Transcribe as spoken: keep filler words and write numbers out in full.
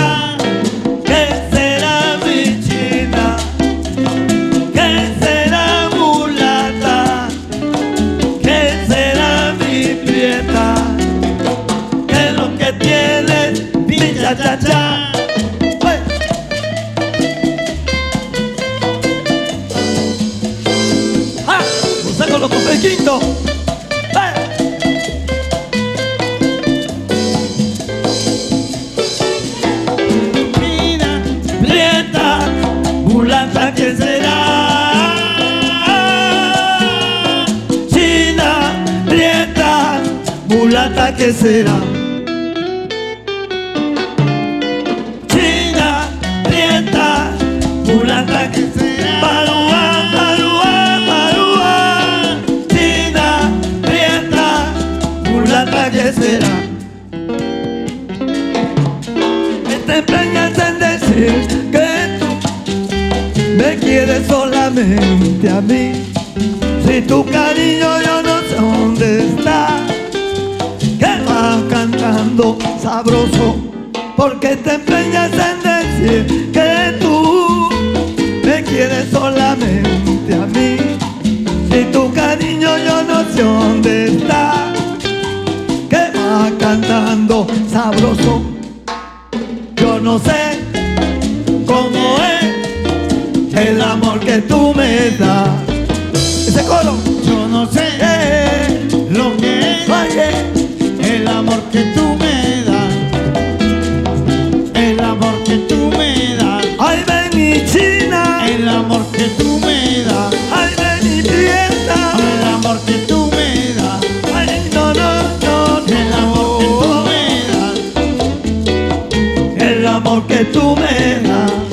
mulata? ¿Qué será mi china? ¿Qué será mulata? ¿Qué será mi prieta? ¿Qué es lo que tienes, mi cha cha cha? Con los cofrequitos. China, prieta, mulata, ¿qué será? China, prieta, mulata, ¿qué será? China, prieta, mulata, ¿qué será? Parúa, parúa, parúa. China, prieta, mulata, ¿qué será? Te empeñas en decir que tú me quieres solamente a mí. Si tu cariño yo no sé dónde está, que vas cantando sabroso. Porque te empeñas en decir que tú me quieres solamente a mí. Si tu cariño yo no sé dónde está, que vas cantando sabroso. Yo no sé cómo es el amor que tú me das. Ese coro. Yo no sé Eh, lo que es oye, el amor que tú me das, el amor que tú me das, ay ven mi china, el amor que tú me das, ay ven mi prieta, el amor que tú me das, ay no no no no, el amor que tú me das, el amor que tú me das.